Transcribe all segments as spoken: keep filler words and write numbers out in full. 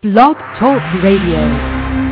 Blog Talk Radio.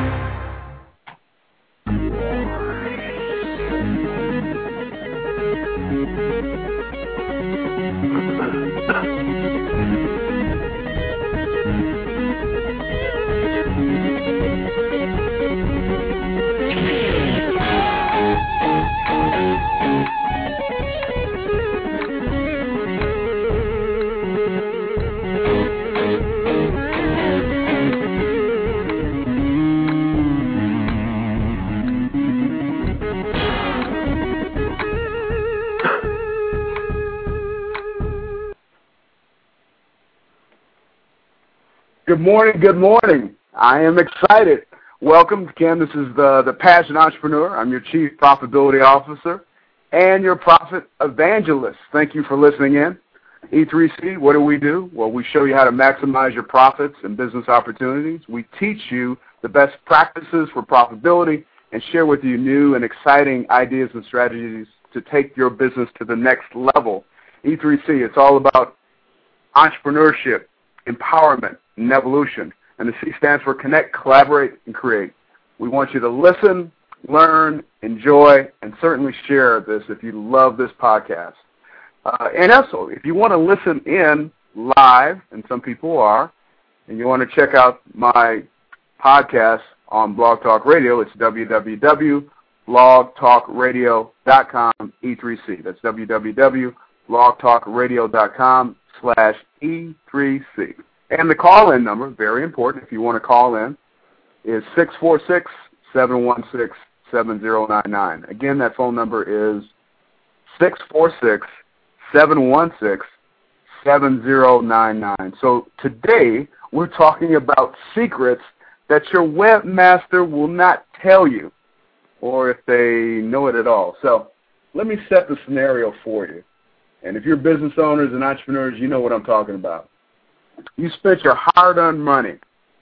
Good morning, good morning. I am excited. Welcome. Again, this is the, the Passion Entrepreneur. I'm your Chief Profitability Officer and your Profit Evangelist. Thank you for listening in. E three C, what do we do? Well, we show you how to maximize your profits and business opportunities. We teach you the best practices for profitability and share with you new and exciting ideas and strategies to take your business to the next level. E three C, it's all about entrepreneurship, empowerment, and evolution. And the C stands for Connect, Collaborate, and Create. We want you to listen, learn, enjoy, and certainly share this if you love this podcast. Uh, and also, if you want to listen in live, and some people are, and you want to check out my podcast on Blog Talk Radio, it's w w w dot blog talk radio dot com E three C. That's w w w dot blog talk radio dot com slash E three C. And the call-in number, very important if you want to call in, is six four six, seven one six, seven zero nine nine. Again, that phone number is six four six, seven one six, seven zero nine nine. So today we're talking about secrets that your webmaster will not tell you, or if they know it at all. So let me set the scenario for you. And if you're business owners and entrepreneurs, you know what I'm talking about. You spent your hard-earned money,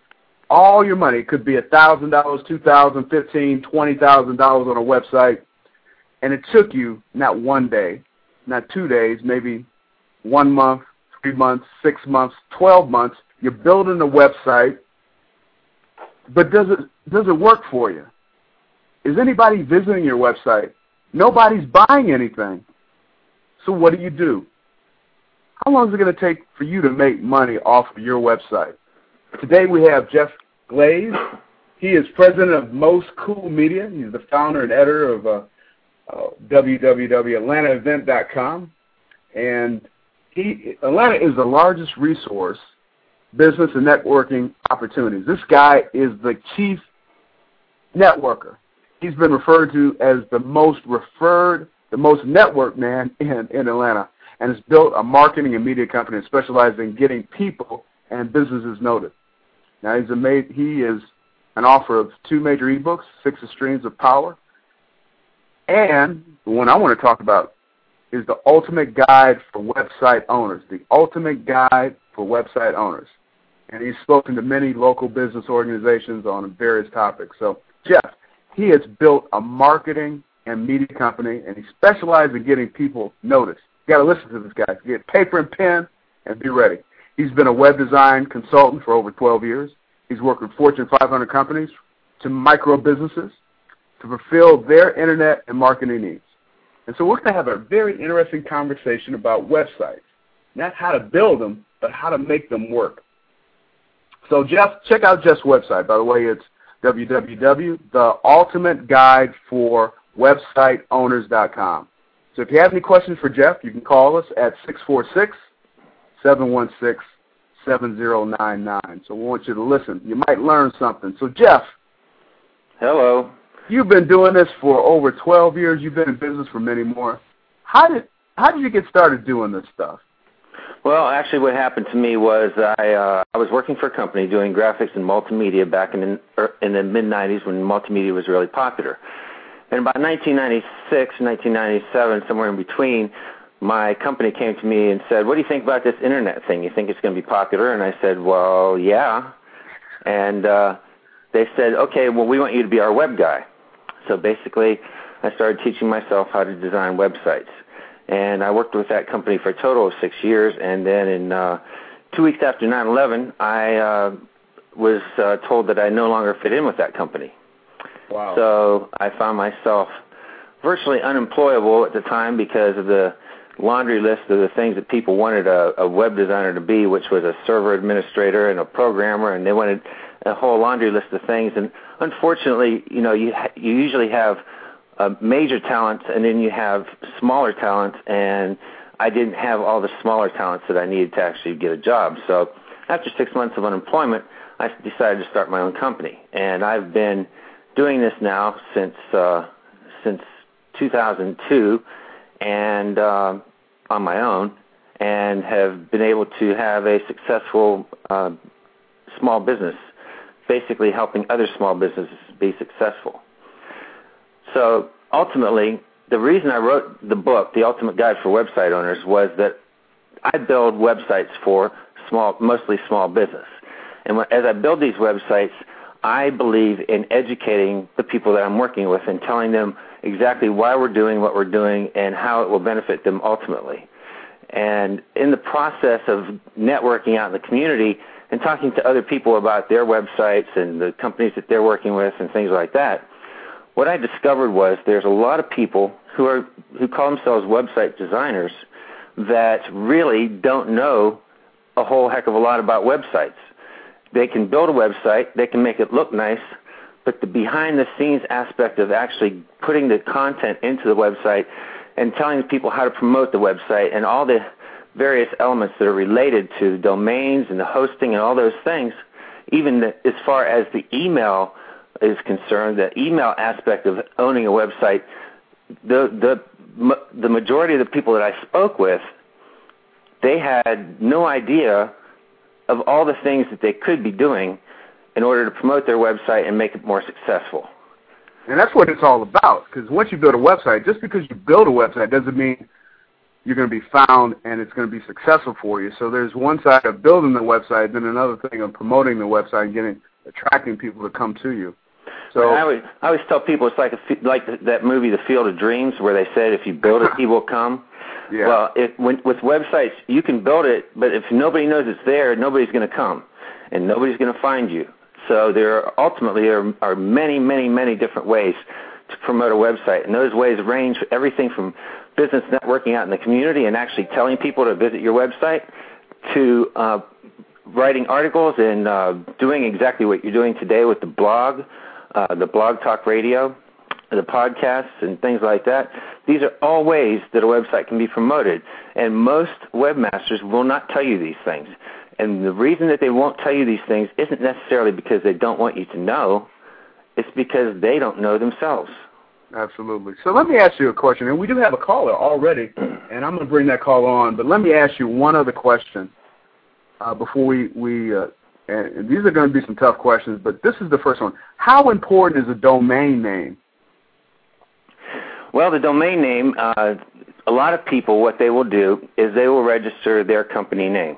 all your money. It could be one thousand dollars, two thousand dollars, fifteen thousand dollars, twenty thousand dollars on a website, and it took you not one day, not two days, maybe one month, three months, six months, twelve months. You're building a website, but does it, does it work for you? Is anybody visiting your website? Nobody's buying anything. So what do you do? How long is it going to take for you to make money off of your website? Today we have Jeff Glaze. He is president of Most Cool Media. He's the founder and editor of uh, uh, w w w dot atlanta event dot com. And he, Atlanta is the largest resource, business and networking opportunities. This guy is the chief networker. He's been referred to as the most referred, the most networked man in, in Atlanta, and has built a marketing and media company that specializes in getting people and businesses noticed. Now, he's a ma- he is an author of two major ebooks, Six Streams of Power, and the one I want to talk about is the Ultimate Guide for Website Owners, the Ultimate Guide for Website Owners. And he's spoken to many local business organizations on various topics. So, Jeff, he has built a marketing and media company, and he specializes in getting people noticed. You got to listen to this guy. Get paper and pen and be ready. He's been a web design consultant for over twelve years. He's worked with Fortune five hundred companies to micro businesses to fulfill their internet and marketing needs. And so we're going to have a very interesting conversation about websites. Not how to build them, but how to make them work. So, Jeff, check out Jeff's website. By the way, it's w w w dot the ultimate guide for website owners dot com. So if you have any questions for Jeff, you can call us at six four six, seven one six, seven zero nine nine. So we want you to listen. You might learn something. So, Jeff. Hello. You've been doing this for over twelve years. You've been in business for many more. How did how did you get started doing this stuff? Well, actually what happened to me was I uh, I was working for a company doing graphics and multimedia back in the, in the mid nineties when multimedia was really popular. And about nineteen ninety-six, nineteen ninety-seven, somewhere in between, my company came to me and said, what do you think about this internet thing? You think it's going to be popular? And I said, well, yeah. And uh, they said, okay, well, we want you to be our web guy. So basically, I started teaching myself how to design websites. And I worked with that company for a total of six years. And then in uh, two weeks after nine eleven, I uh, was uh, told that I no longer fit in with that company. Wow. So I found myself virtually unemployable at the time because of the laundry list of the things that people wanted a, a web designer to be, which was a server administrator and a programmer, and they wanted a whole laundry list of things. And unfortunately, you know, you ha- you usually have uh, major talents, and then you have smaller talents, and I didn't have all the smaller talents that I needed to actually get a job. So after six months of unemployment, I decided to start my own company, and I've been doing this now since uh, since two thousand two, and uh, on my own, and have been able to have a successful uh, small business, basically helping other small businesses be successful. So ultimately, the reason I wrote the book, The Ultimate Guide for Website Owners, was that I build websites for small, mostly small business. And as I build these websites, I believe in educating the people that I'm working with and telling them exactly why we're doing what we're doing and how it will benefit them ultimately. And in the process of networking out in the community and talking to other people about their websites and the companies that they're working with and things like that, what I discovered was there's a lot of people who are who call themselves website designers that really don't know a whole heck of a lot about websites. They can build a website, they can make it look nice, but the behind-the-scenes aspect of actually putting the content into the website and telling people how to promote the website and all the various elements that are related to domains and the hosting and all those things, even the, as far as the email is concerned, the email aspect of owning a website, the the the majority of the people that I spoke with, they had no idea of all the things that they could be doing in order to promote their website and make it more successful. And that's what it's all about, because once you build a website, just because you build a website doesn't mean you're going to be found and it's going to be successful for you. So there's one side of building the website, then another thing of promoting the website and getting attracting people to come to you. So I always, I always tell people it's like a, like that movie, The Field of Dreams, where they said if you build it, he will come. Yeah. Well, it, when, with websites, you can build it, but if nobody knows it's there, nobody's going to come, and nobody's going to find you. So there are, ultimately are, are many, many, many different ways to promote a website, and those ways range everything from business networking out in the community and actually telling people to visit your website to uh, writing articles and uh, doing exactly what you're doing today with the blog, uh, the Blog Talk Radio, the podcasts, and things like that. These are all ways that a website can be promoted, and most webmasters will not tell you these things. And the reason that they won't tell you these things isn't necessarily because they don't want you to know. It's because they don't know themselves. Absolutely. So let me ask you a question, and we do have a caller already, and I'm going to bring that caller on, but let me ask you one other question uh, before we, we uh, and these are going to be some tough questions, but this is the first one. How important is a domain name? Well, the domain name, uh, a lot of people, what they will do is they will register their company name.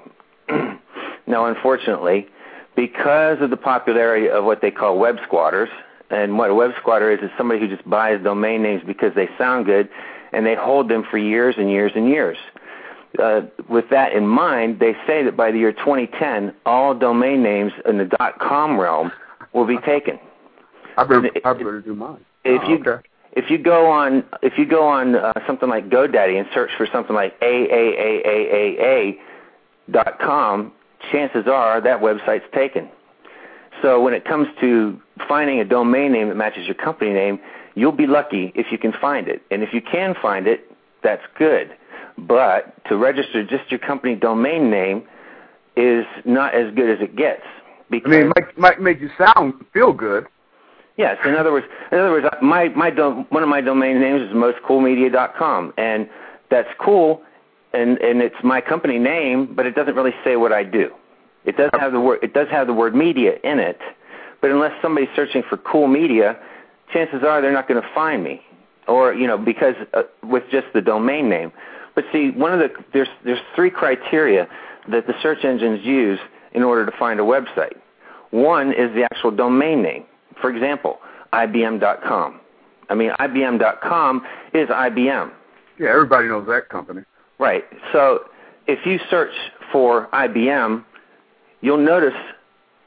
Now, unfortunately, because of the popularity of what they call web squatters, and what a web squatter is is somebody who just buys domain names because they sound good, and they hold them for years and years and years. Uh, with that in mind, they say that by the year twenty ten, all domain names in the .com realm will be taken. I better, I better do mine. If oh, you okay. if you go on if you go on uh, something like GoDaddy and search for something like A A A A A A dot com, chances are that website's taken. So when it comes to finding a domain name that matches your company name, you'll be lucky if you can find it. And if you can find it, that's good. But to register just your company domain name is not as good as it gets. I mean, it might, might make you sound feel good. Yes. In other words, in other words, my my do, one of my domain names is most cool media dot com, and that's cool, and and it's my company name, but it doesn't really say what I do. It does have the word it does have the word media in it, but unless somebody's searching for cool media, chances are they're not going to find me, or you know, because uh, with just the domain name. But see, one of the there's there's three criteria that the search engines use in order to find a website. One is the actual domain name. For example, I B M dot com. I mean, I B M dot com is I B M. Yeah, everybody knows that company. Right. So if you search for I B M, you'll notice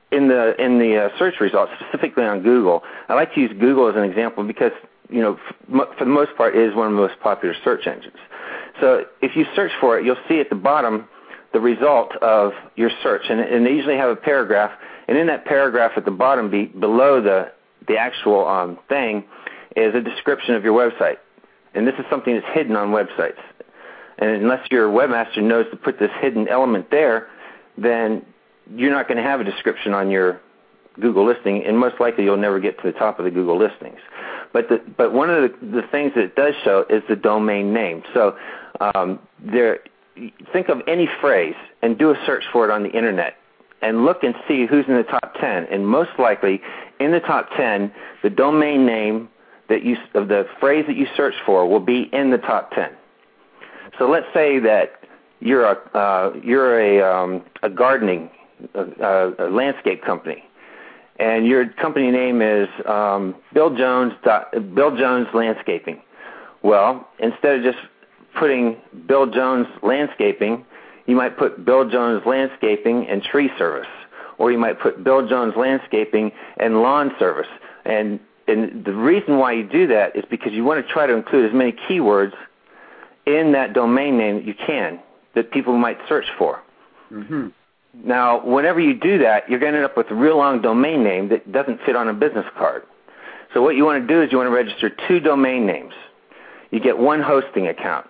in the in the uh, search results, specifically on Google, I like to use Google as an example because, you know, f- for the most part, it is one of the most popular search engines. So if you search for it, you'll see at the bottom the result of your search, and, and they usually have a paragraph, and in that paragraph at the bottom, be, below the the actual um, thing, is a description of your website. And this is something that's hidden on websites. And unless your webmaster knows to put this hidden element there, then you're not going to have a description on your Google listing, and most likely you'll never get to the top of the Google listings. But the, but one of the, the things that it does show is the domain name. So um, there, think of any phrase and do a search for it on the Internet and look and see who's in the top ten. And most likely in the top ten, the domain name that you, of the phrase that you search for will be in the top ten. So let's say that you're a, uh, you're a, um, a gardening a, a landscape company, and your company name is um, Bill Jones. Bill Jones Landscaping. Well, instead of just putting Bill Jones Landscaping, you might put Bill Jones Landscaping and Tree Service, or you might put Bill Jones Landscaping and Lawn Service. And and the reason why you do that is because you want to try to include as many keywords in that domain name that you can, that people might search for. Mm-hmm. Now, whenever you do that, you're going to end up with a real long domain name that doesn't fit on a business card. So what you want to do is you want to register two domain names. You get one hosting account.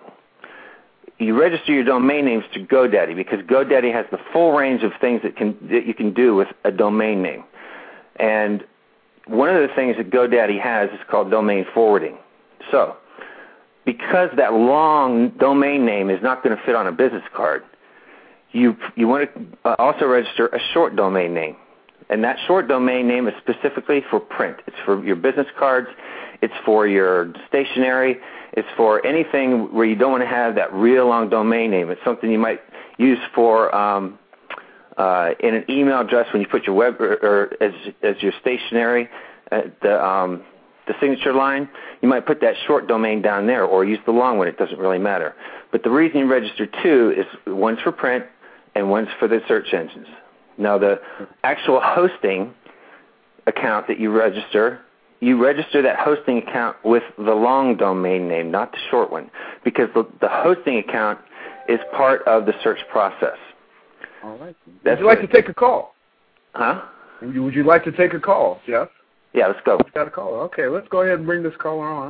You register your domain names to GoDaddy because GoDaddy has the full range of things that can that you can do with a domain name. And one of the things that GoDaddy has is called domain forwarding. So because that long domain name is not going to fit on a business card, You you want to also register a short domain name, and that short domain name is specifically for print. It's for your business cards. It's for your stationery. It's for anything where you don't want to have that real long domain name. It's something you might use for um, uh, in an email address when you put your web or, or as as your stationery, uh, the um, the signature line. You might put that short domain down there, or use the long one. It doesn't really matter. But the reason you register two is one's for print and one's for the search engines. Now, the actual hosting account that you register, you register that hosting account with the long domain name, not the short one, because the, the hosting account is part of the search process. All right. That's would you like to take a call? Huh? Would you, would you like to take a call, Jeff? Yeah, let's go. We've got a caller. Okay, let's go ahead and bring this caller on.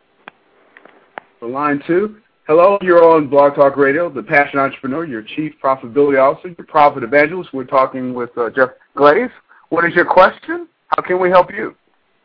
For line two. Hello, you're on Blog Talk Radio, the Passion Entrepreneur, your Chief Profitability Officer, your Profit Evangelist. We're talking with uh, Jeff Glaze. What is your question? How can we help you?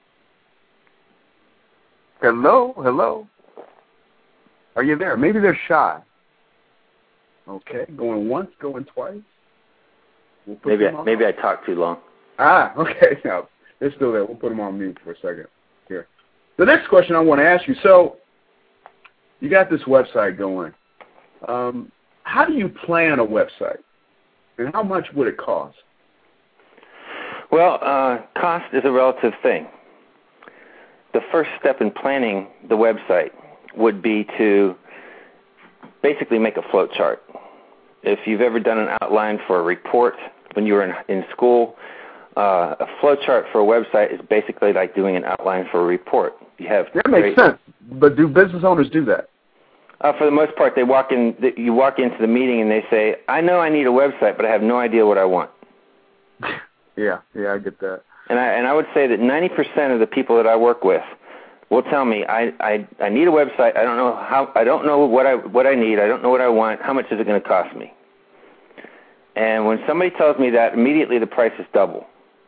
Hello, hello. Are you there? Maybe they're shy. Okay, going once, going twice. We'll maybe I, maybe I talked too long. Ah, okay. No, they're still there. We'll put them on mute for a second. Here. The next question I want to ask you, so you got this website going. Um, how do you plan a website, and how much would it cost? Well, uh, cost is a relative thing. The first step in planning the website would be to basically make a flow chart. If you've ever done an outline for a report when you were in, in school, uh, a flow chart for a website is basically like doing an outline for a report. You have that makes sense, but do business owners do that? Uh, for the most part, they walk in. You walk into the meeting and they say, "I know I need a website, but I have no idea what I want." yeah, yeah, I get that. And I and I would say that ninety percent of the people that I work with will tell me, "I I I need a website. I don't know how. I don't know what I what I need. I don't know what I want. How much is it going to cost me?" And when somebody tells me that, immediately the price is double.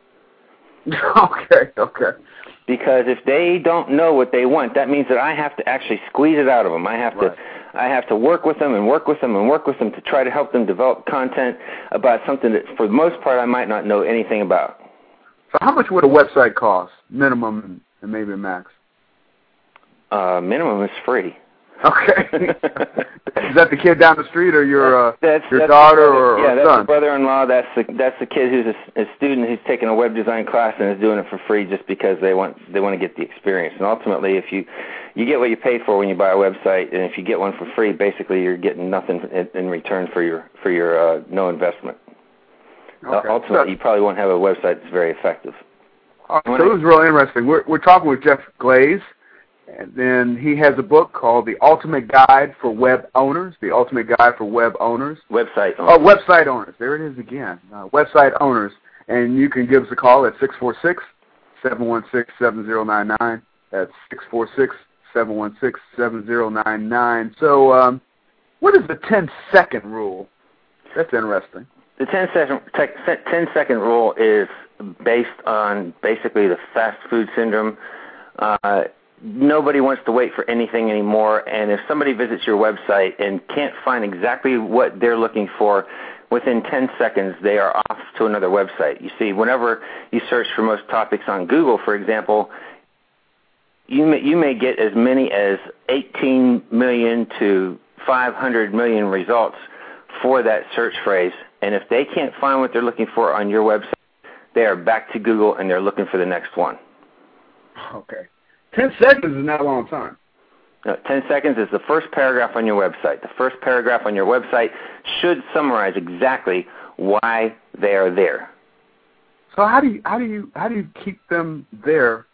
okay, okay. Because if they don't know what they want, that means that I have to actually squeeze it out of them. I have right. to, I have to work with them and work with them and work with them to try to help them develop content about something that, for the most part, I might not know anything about. So, how much would a website cost, minimum and maybe max? Uh, minimum is free. Okay. Is that the kid down the street, or your uh, that's, your that's daughter, brother, or, yeah, or that's son? the brother-in-law. That's the that's the kid who's a, a student who's taking a web design class and is doing it for free just because they want they want to get the experience. And ultimately, if you you get what you pay for when you buy a website, and if you get one for free, basically you're getting nothing in, in return for your for your uh, no investment. Okay. Uh, ultimately, you probably won't have a website that's very effective. Uh, so it was real interesting. We're, we're talking with Jeff Glaze, and then he has a book called The Ultimate Guide for Web Owners, The Ultimate Guide for Web Owners. Website owners. Oh, website owners. There it is again. Uh, website owners. And you can give us a call at six four six, seven one six, seven zero nine nine. That's six four six, seven one six, seven zero nine nine. So um, what is the ten-second rule? That's interesting. The ten-second rule is based on basically the fast food syndrome. Uh, nobody wants to wait for anything anymore, and if somebody visits your website and can't find exactly what they're looking for, within ten seconds, they are off to another website. You see, whenever you search for most topics on Google, for example, you may, you may get as many as eighteen million to five hundred million results for that search phrase. And if they can't find what they're looking for on your website, they are back to Google and they're looking for the next one. Okay. ten seconds is not a long time. No, ten seconds is the first paragraph on your website. The first paragraph on your website should summarize exactly why they are there. So how do you how do you how do you keep them there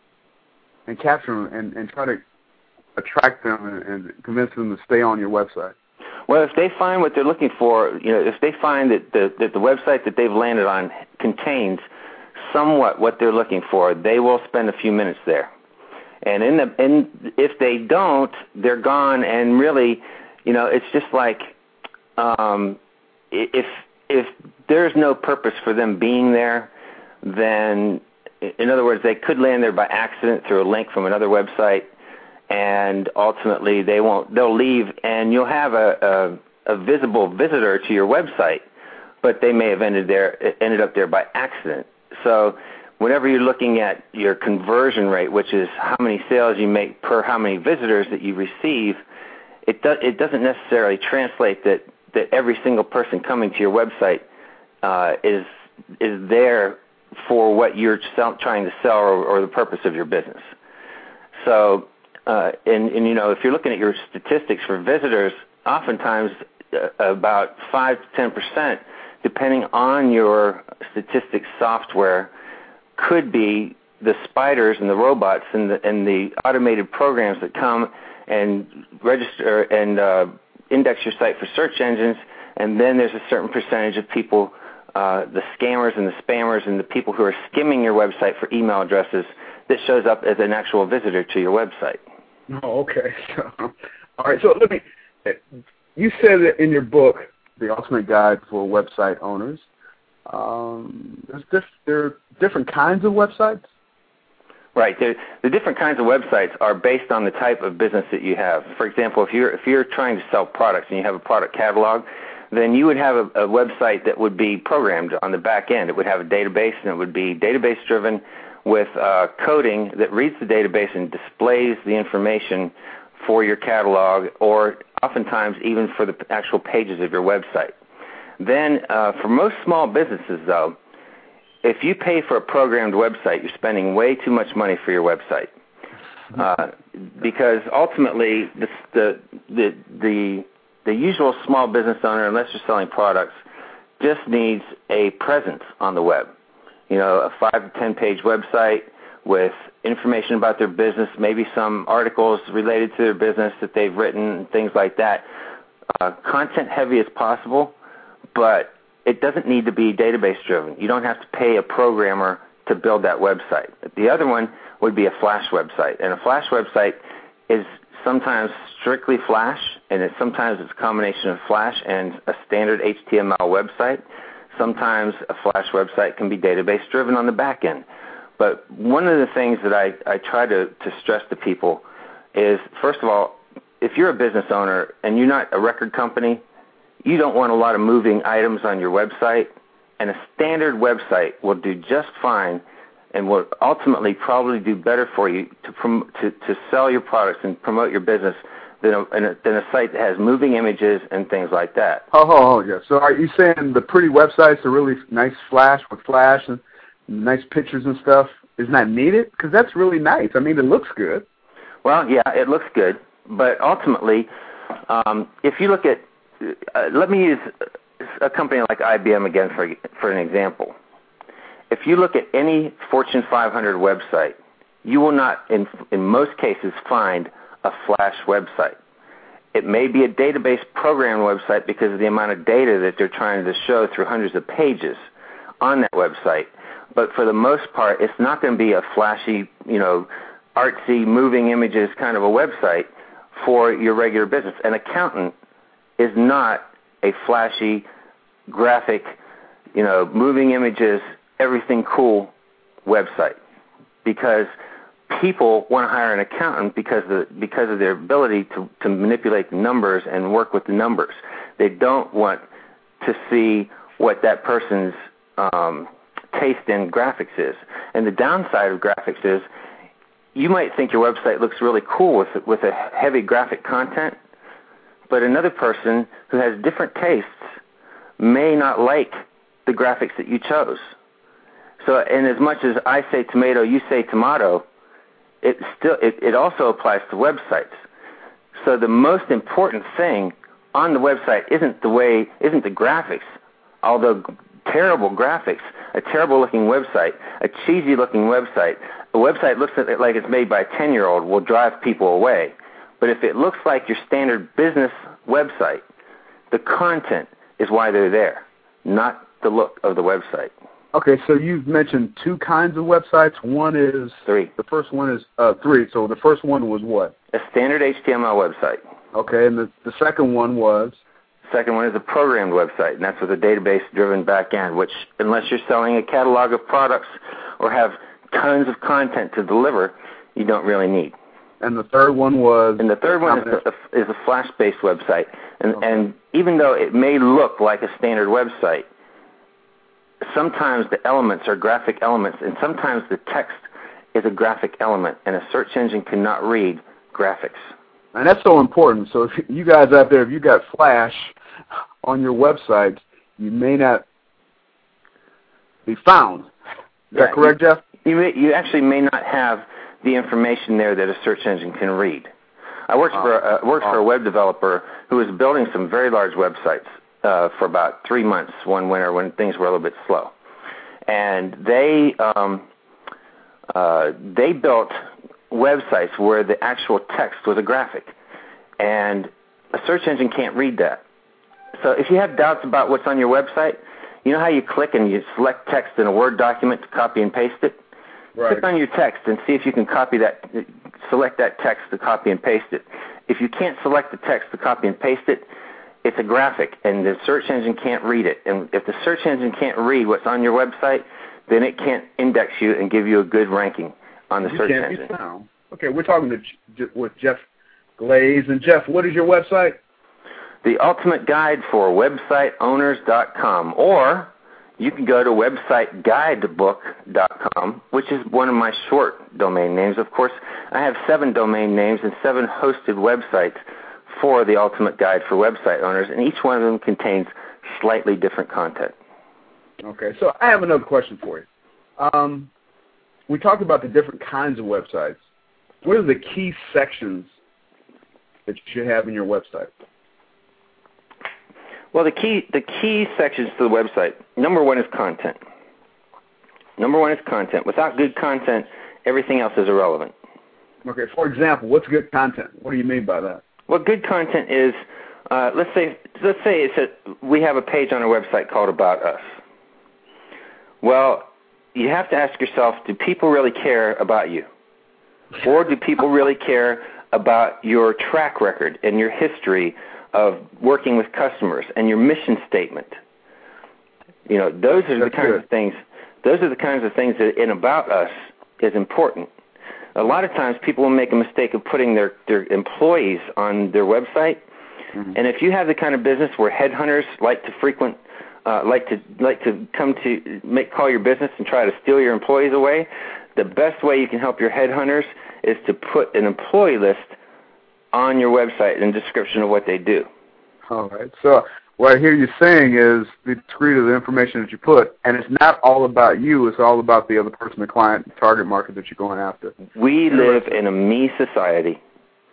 and capture them and, and try to attract them and, and convince them to stay on your website? Well, if they find what they're looking for, you know, if they find that the that the website that they've landed on contains somewhat what they're looking for, they will spend a few minutes there. And in the and if they don't, they're gone. And really, you know, it's just like um, if if there's no purpose for them being there, then in other words, they could land there by accident through a link from another website, and ultimately they won't. They'll leave, and you'll have a, a, a visible visitor to your website, but they may have ended there ended up there by accident. So whenever you're looking at your conversion rate, which is how many sales you make per how many visitors that you receive, it, do, it doesn't necessarily translate that, that every single person coming to your website uh, is is there for what you're sell, trying to sell or, or the purpose of your business. So, uh, and, and you know, if you're looking at your statistics for visitors, oftentimes uh, about five to ten percent, depending on your statistics software, could be the spiders and the robots and the, and the automated programs that come and register and uh, index your site for search engines, and then there's a certain percentage of people, uh, the scammers and the spammers and the people who are skimming your website for email addresses, that shows up as an actual visitor to your website. Oh, okay. All right, so let me, you said that in your book, The Ultimate Guide for Website Owners, Um, there's diff- there are different kinds of websites? Right. The, the different kinds of websites are based on the type of business that you have. For example, if you're if you're trying to sell products and you have a product catalog, then you would have a, a website that would be programmed on the back end. It would have a database, and it would be database driven with uh, coding that reads the database and displays the information for your catalog, or oftentimes even for the actual pages of your website. Then uh, for most small businesses, though, if you pay for a programmed website, you're spending way too much money for your website. Uh, because ultimately, the, the, the, the, the usual small business owner, unless you're selling products, just needs a presence on the web. You know, a five to ten page website with information about their business, maybe some articles related to their business that they've written, things like that. Uh, content heavy as possible, but it doesn't need to be database driven. You don't have to pay a programmer to build that website. The other one would be a Flash website, and a Flash website is sometimes strictly Flash, and it, sometimes it's a combination of Flash and a standard H T M L website. Sometimes a Flash website can be database driven on the back end. But one of the things that I, I try to, to stress to people is, first of all, if you're a business owner and you're not a record company, you don't want a lot of moving items on your website, and a standard website will do just fine and will ultimately probably do better for you to prom- to, to sell your products and promote your business than a, than a site that has moving images and things like that. Oh, oh, oh, yeah. So are you saying the pretty websites are really nice Flash with Flash and nice pictures and stuff is not needed? Because that's really nice. I mean, it looks good. Well, yeah, it looks good. But ultimately, um, if you look at, uh, let me use a company like I B M again for, for an example. If you look at any Fortune five hundred website, you will not, in, in most cases, find a Flash website. It may be a database program website because of the amount of data that they're trying to show through hundreds of pages on that website. But for the most part, it's not going to be a flashy, you know, artsy, moving images kind of a website for your regular business. An accountant is not a flashy, graphic, you know, moving images, everything cool website, because people want to hire an accountant because of, the, because of their ability to, to manipulate the numbers and work with the numbers. They don't want to see what that person's um, taste in graphics is. And the downside of graphics is you might think your website looks really cool with, with a heavy graphic content, but another person who has different tastes may not like the graphics that you chose. So, and as much as I say tomato, you say tomato, it still it, it also applies to websites. So the most important thing on the website isn't the way isn't the graphics, although terrible graphics, a terrible looking website, a cheesy looking website, a website looks at it like it's made by a ten-year-old will drive people away. But if it looks like your standard business website, the content is why they're there, not the look of the website. Okay, so you've mentioned two kinds of websites. One is three. The first one is uh, three. So the first one was what? A standard H T M L website. Okay, and the, the second one was? The second one is a programmed website, and that's with a database-driven back end, which, unless you're selling a catalog of products or have tons of content to deliver, you don't really need. And the third one was? And the third one is a, is a Flash-based website. And, okay. and even though it may look like a standard website, sometimes the elements are graphic elements, and sometimes the text is a graphic element, and a search engine cannot read graphics. And that's so important. So if you guys out there, if you got Flash on your website, you may not be found. Is yeah, that correct, you, Jeff? You, may, you actually may not have the information there that a search engine can read. I worked, uh, for, a, worked uh, for a web developer who was building some very large websites uh, for about three months one winter when things were a little bit slow. And they um, uh, they built websites where the actual text was a graphic, and a search engine can't read that. So if you have doubts about what's on your website, you know how you click and you select text in a Word document to copy and paste it? Right. Click on your text and see if you can copy that, select that text to copy and paste it. If you can't select the text to copy and paste it, it's a graphic, and the search engine can't read it. And if the search engine can't read what's on your website, then it can't index you and give you a good ranking on the you search can't engine. Be found. Okay, we're talking to, with Jeff Glaze. And Jeff, what is your website? The Ultimate Guide for Website Owners dot com, or you can go to website guidebook dot com, which is one of my short domain names. Of course, I have seven domain names and seven hosted websites for the Ultimate Guide for Website Owners, and each one of them contains slightly different content. Okay, so I have another question for you. Um, we talked about the different kinds of websites. What are the key sections that you should have in your website? Well, the key the key sections to the website, number one is content. Number one is content. Without good content, everything else is irrelevant. Okay, for example, what's good content? What do you mean by that? Well, good content is, uh, let's say let's say it's a, we have a page on our website called About Us. Well, you have to ask yourself, do people really care about you? Or do people really care about your track record and your history of working with customers and your mission statement? You know, those are the kinds of things. Those are the kinds of things that in About Us is important. A lot of times people will make a mistake of putting their, their employees on their website. Mm-hmm. And if you have the kind of business where headhunters like to frequent, uh, like to like to come to make call your business and try to steal your employees away, the best way you can help your headhunters is to put an employee list on your website and a description of what they do. All right. So what I hear you saying is be discreet of the information that you put, and it's not all about you. It's all about the other person, the client, target market that you're going after. We live in a me society.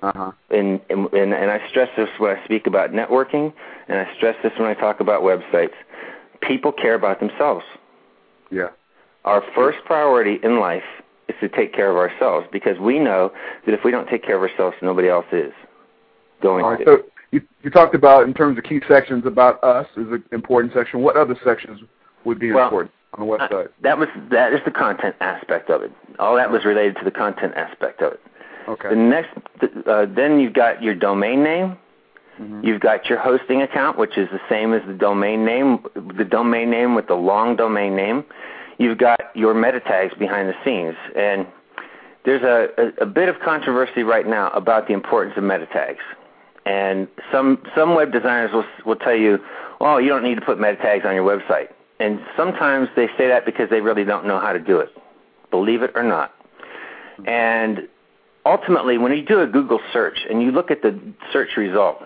Uh-huh. And, and, and I stress this when I speak about networking, and I stress this when I talk about websites. People care about themselves. Yeah. Our first priority in life is to take care of ourselves, because we know that if we don't take care of ourselves, nobody else is going All right, to. so you, you talked about, in terms of key sections, about us is an important section. What other sections would be well, important on the website? Uh, that was that is the content aspect of it. All that was related to the content aspect of it. Okay. The next, uh, then you've got your domain name. Mm-hmm. You've got your hosting account, which is the same as the domain name, the domain name with the long domain name. You've got your meta tags behind the scenes. And there's a, a, a bit of controversy right now about the importance of meta tags. And some some web designers will will tell you, oh, you don't need to put meta tags on your website. And sometimes they say that because they really don't know how to do it, believe it or not. And ultimately, when you do a Google search and you look at the search result,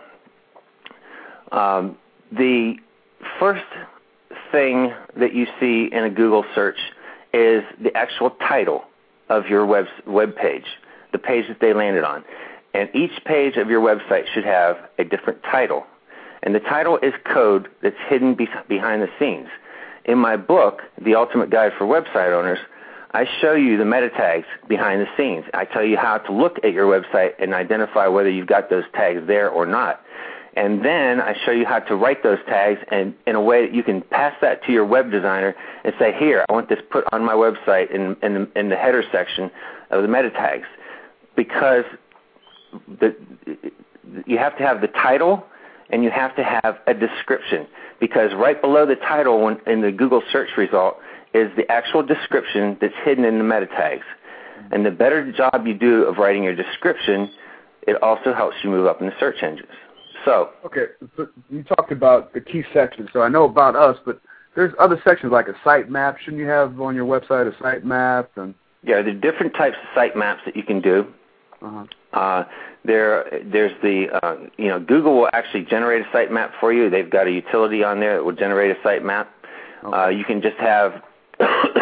um, the first thing that you see in a Google search is the actual title of your web, web page, the page that they landed on. And each page of your website should have a different title. And the title is code that's hidden be- behind the scenes. In my book, The Ultimate Guide for Website Owners, I show you the meta tags behind the scenes. I tell you how to look at your website and identify whether you've got those tags there or not. And then I show you how to write those tags and in a way that you can pass that to your web designer and say, here, I want this put on my website in, in, in the header section of the meta tags. Because the, you have to have the title and you have to have a description. Because right below the title when, in the Google search result is the actual description that's hidden in the meta tags. And the better job you do of writing your description, it also helps you move up in the search engines. So okay, so you talked about the key sections. So I know about us, but there's other sections like a site map. Shouldn't you have on your website a site map? And yeah, there are different types of site maps that you can do. uh-huh. Uh, there, there's the, uh, you know, Google will actually generate a site map for you. They've got a utility on there that will generate a site map. Okay. Uh, you can just have uh,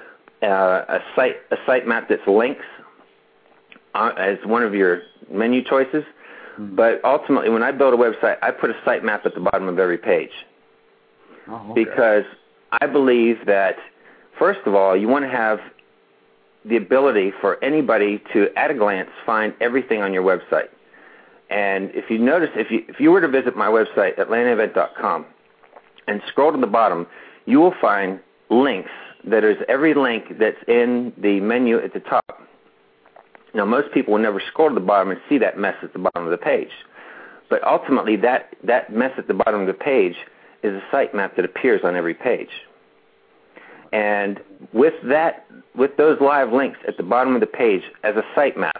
a site a site map that's links uh, as one of your menu choices. Mm-hmm. But ultimately, when I build a website, I put a site map at the bottom of every page. Oh, okay. Because I believe that, first of all, you want to have the ability for anybody to, at a glance, find everything on your website. And if you notice, if you if you were to visit my website, atlanta event dot com, and scroll to the bottom, you will find links. That is every link that's in the menu at the top. Now, most people will never scroll to the bottom and see that mess at the bottom of the page. But ultimately, that, that mess at the bottom of the page is a site map that appears on every page. And with that, with those live links at the bottom of the page as a site map,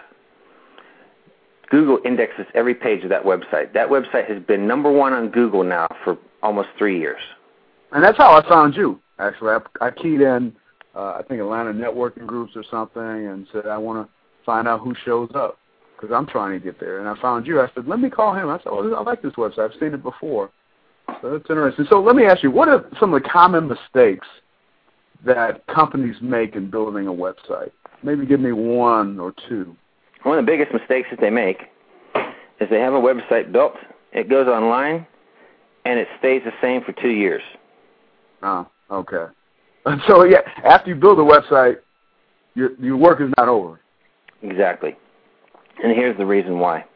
Google indexes every page of that website. That website has been number one on Google now for almost three years. And that's how I found you, actually. I, I keyed in, uh, I think, Atlanta networking groups or something and said, I want to find out who shows up because I'm trying to get there. And I found you. I said, let me call him. I said, oh, I like this website. I've seen it before. So that's interesting. So let me ask you, what are some of the common mistakes that companies make in building a website? Maybe give me one or two. One of the biggest mistakes that they make is they have a website built, it goes online, and it stays the same for two years. Oh, okay. And so, yeah, after you build a website, your your work is not over. Exactly. And here's the reason why.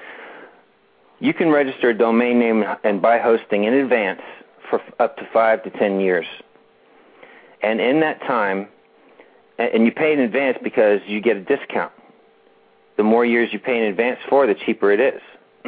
You can register a domain name and buy hosting in advance for up to five to ten years. And in that time, and you pay in advance because you get a discount. The more years you pay in advance for, the cheaper it is.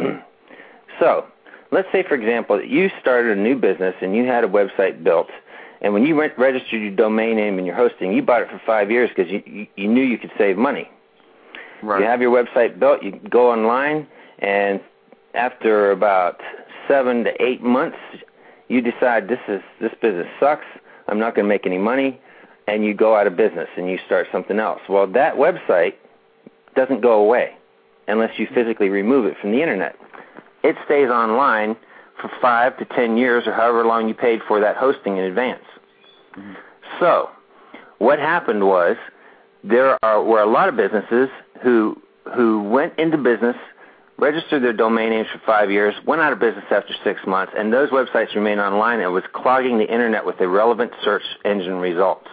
So, let's say, for example, that you started a new business and you had a website built, and when you re- registered your domain name and your hosting, you bought it for five years because you, you, you knew you could save money. Right. You have your website built, you go online, and after about seven to eight months, you decide this is this business sucks, I'm not going to make any money, and you go out of business and you start something else. Well, that website doesn't go away unless you physically remove it from the internet. It stays online for five to ten years or however long you paid for that hosting in advance. Mm-hmm. So what happened was there are were a lot of businesses who who went into business registered their domain names for five years, went out of business after six months, and those websites remain online and was clogging the internet with irrelevant search engine results.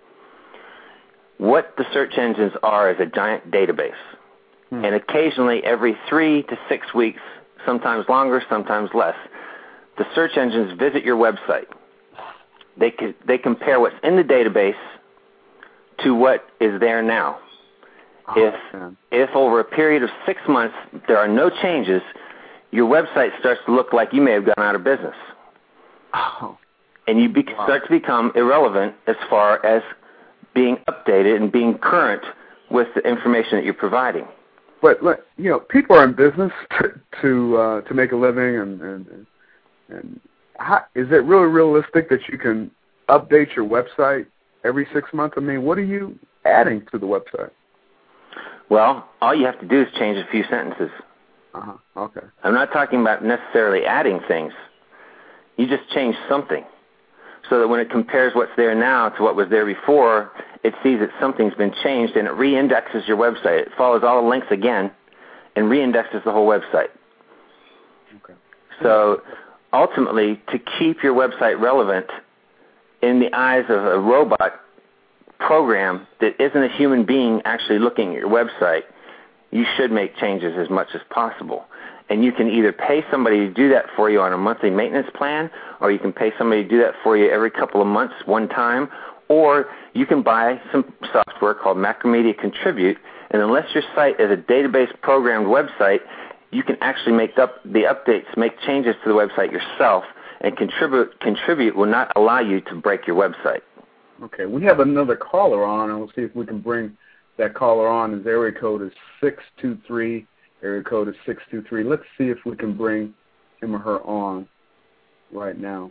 What the search engines are is a giant database. Hmm. And occasionally, every three to six weeks, sometimes longer, sometimes less, the search engines visit your website. They, they compare what's in the database to what is there now. Oh, if, if over a period of six months there are no changes, your website starts to look like you may have gone out of business. Oh. And you be, wow. start to become irrelevant as far as being updated and being current with the information that you're providing. But, you know, people are in business to to, uh, to make a living, and, and, and how, is it really realistic that you can update your website every six months? I mean, what are you adding to the website? Well, all you have to do is change a few sentences. Uh-huh. Okay. I'm not talking about necessarily adding things. You just change something so that when it compares what's there now to what was there before, it sees that something's been changed and it re-indexes your website. It follows all the links again and re-indexes the whole website. Okay. So ultimately, to keep your website relevant in the eyes of a robot program that isn't a human being actually looking at your website, you should make changes as much as possible. And you can either pay somebody to do that for you on a monthly maintenance plan, or you can pay somebody to do that for you every couple of months, one time, or you can buy some software called Macromedia Contribute, and unless your site is a database programmed website, you can actually make up the updates, make changes to the website yourself, and Contribute, Contribute will not allow you to break your website. Okay, we have another caller on, and we'll see if we can bring that caller on. His area code is six two three. Area code is six two three. Let's see if we can bring him or her on right now.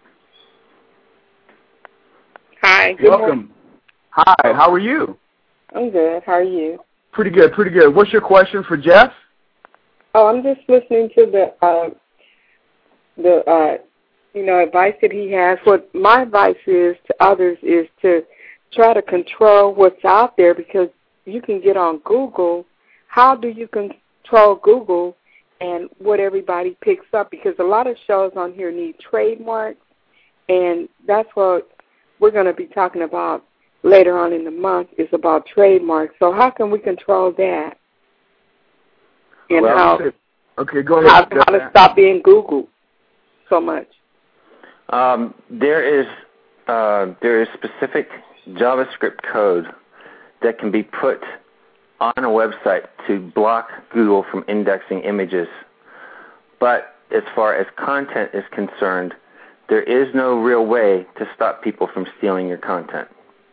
Hi. Good Welcome. Morning. Hi, how are you? I'm good. How are you? Pretty good, pretty good. What's your question for Jeff? Oh, I'm just listening to the, uh, the uh, you know, advice that he has. What my advice is to others is to try to control what's out there, because you can get on Google. How do you control Google and what everybody picks up? Because a lot of shows on here need trademarks, and that's what we're going to be talking about later on in the month, is about trademarks. So how can we control that? And well, how, okay, go ahead. how, how to stop being Googled so much? Um, there is uh, there is specific JavaScript code that can be put on a website to block Google from indexing images. But as far as content is concerned, there is no real way to stop people from stealing your content.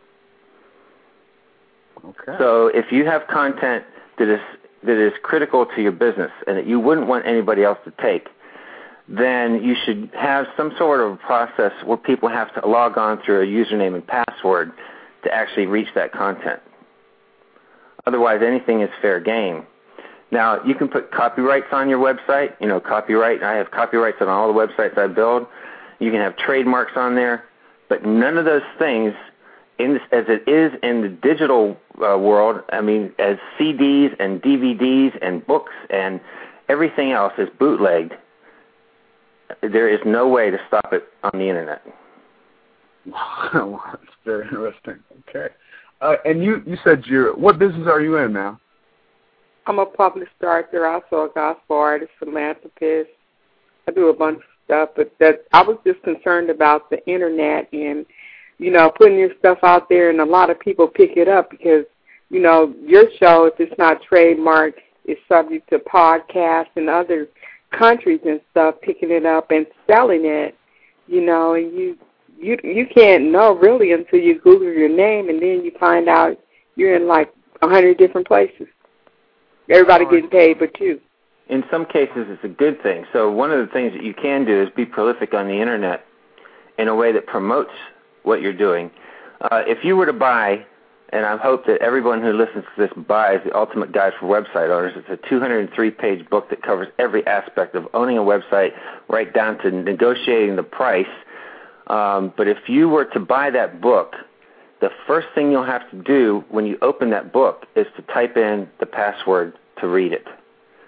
Okay. So if you have content that is that is critical to your business and that you wouldn't want anybody else to take, then you should have some sort of process where people have to log on through a username and password to actually reach that content. Otherwise, anything is fair game. Now, you can put copyrights on your website. You know, copyright. I have copyrights on all the websites I build. You can have trademarks on there. But none of those things, in this, as it is in the digital uh, world, I mean, as C Ds and D V Ds and books and everything else is bootlegged, there is no way to stop it on the Internet. Wow, that's very interesting. Okay. Uh, and you, you said you're, what business are you in now? I'm a published author, also a gospel artist, philanthropist. I do a bunch of stuff, but that I was just concerned about the Internet and, you know, putting your stuff out there, and a lot of people pick it up because, you know, your show, if it's not trademarked, is subject to podcasts and other countries and stuff picking it up and selling it, you know, and you you you can't know really until you Google your name, and then you find out you're in like a hundred different places. Everybody getting paid but you. In some cases, it's a good thing. So one of the things that you can do is be prolific on the Internet in a way that promotes what you're doing. Uh, if you were to buy, and I hope that everyone who listens to this buys The Ultimate Guide for Website Owners, it's a two hundred three page book that covers every aspect of owning a website, right down to negotiating the price. Um, but if you were to buy that book, the first thing you'll have to do when you open that book is to type in the password to read it.